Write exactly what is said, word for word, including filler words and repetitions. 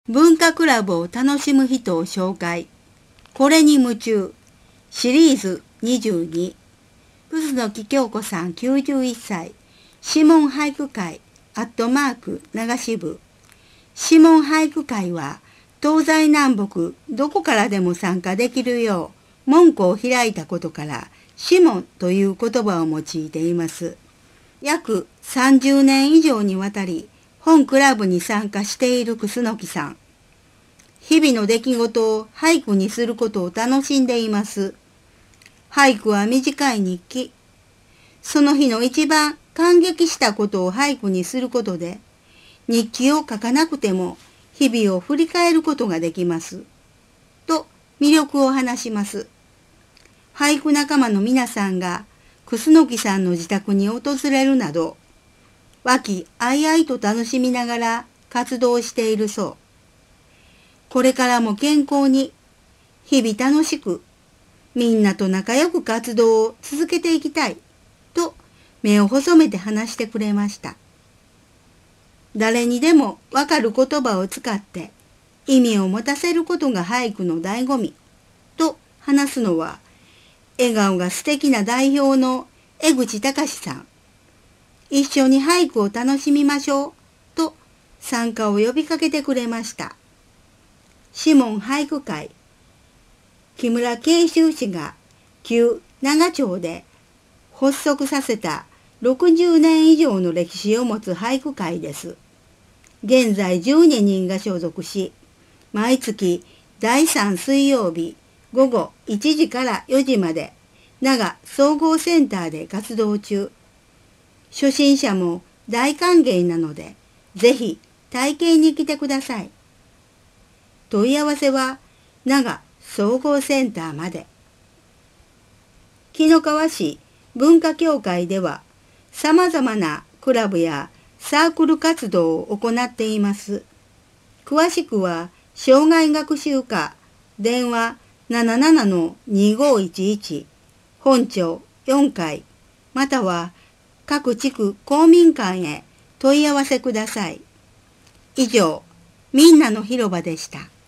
文化クラブを楽しむ人を紹介。これに夢中。シリーズにじゅうに。楠木京子さんきゅうじゅういっさい。諮問俳句会、アットマーク、流し部。諮問俳句会は、東西南北、どこからでも参加できるよう、門戸を開いたことから、諮問という言葉を用いています。約さんじゅうねん以上にわたり、本クラブに参加している楠木さん。日々の出来事を俳句にすることを楽しんでいます。俳句は短い日記。その日の一番感激したことを俳句にすることで、日記を書かなくても日々を振り返ることができます。と魅力を話します。俳句仲間の皆さんが楠木さんの自宅に訪れるなど、和気あいあいと楽しみながら活動しているそう。これからも健康に、日々楽しく、みんなと仲良く活動を続けていきたい、と目を細めて話してくれました。誰にでもわかる言葉を使って意味を持たせることが俳句の醍醐味、と話すのは、笑顔が素敵な代表の江口隆さん。一緒に俳句を楽しみましょう、と参加を呼びかけてくれました。諮問俳句会。木村慶州氏が旧長町で発足させたろくじゅうねん以上の歴史を持つ俳句会です。現在じゅうににんが所属し、毎月だいさん水曜日午後いちじからよじまで長総合センターで活動中。初心者も大歓迎なので、ぜひ体験に来てください。問い合わせは長総合センターまで。紀の川市文化協会では様々なクラブやサークル活動を行っています。詳しくは障害学習課電話 ななななのにごいちいち 本庁よんかいまたは各地区公民館へ問い合わせください。以上、みんなの広場でした。